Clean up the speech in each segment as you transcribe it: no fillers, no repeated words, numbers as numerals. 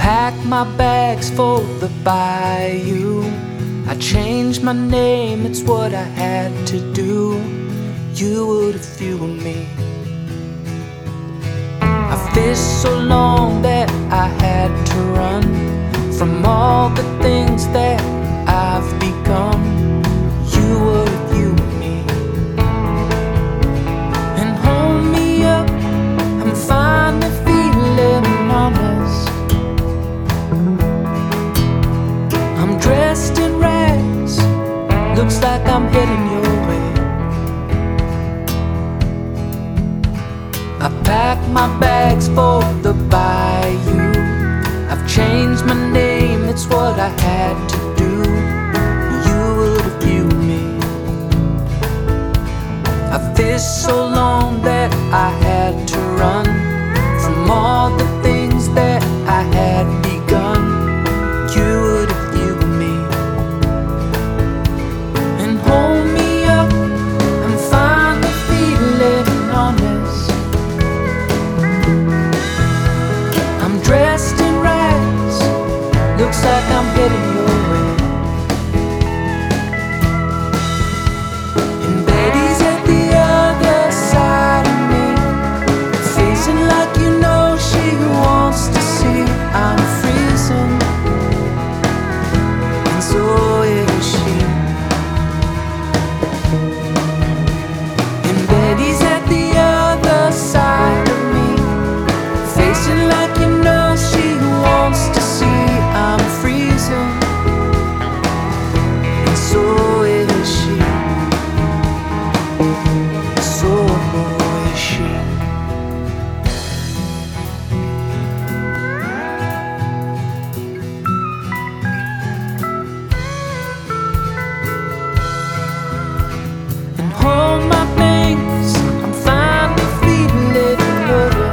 packed my bags for the bayou. I changed my name, it's what I had to do. You would if you were me. I fished so long that I had to run from all the things that I've become. You would if you were me. And hold me up, I'm finally feeling honest. I'm dressed in rags, looks like I'm heading your way. I packed my bags for the bayou. I've changed my name, it's what I had to do. You would if you were me. I fished so long that I had to run from all the things that I had begun. You would if you were me. And hold me up, I'm finally feeling honest. I'm dressed in rags, looks like I'm heading your way. And Betty's at the other side of me, facing like you know she wants to see I'm freezing, and so is she. And Betty's at the other side of me, facing like you know she wants to see I'm freezing, and so is she. So is she. And hold my things, I'm finally feeling better.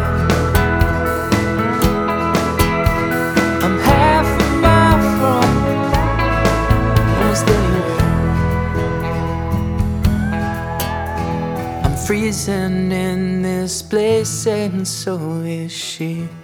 I'm half a mile from almost anywhere. I'm freezing in this place, and so is she.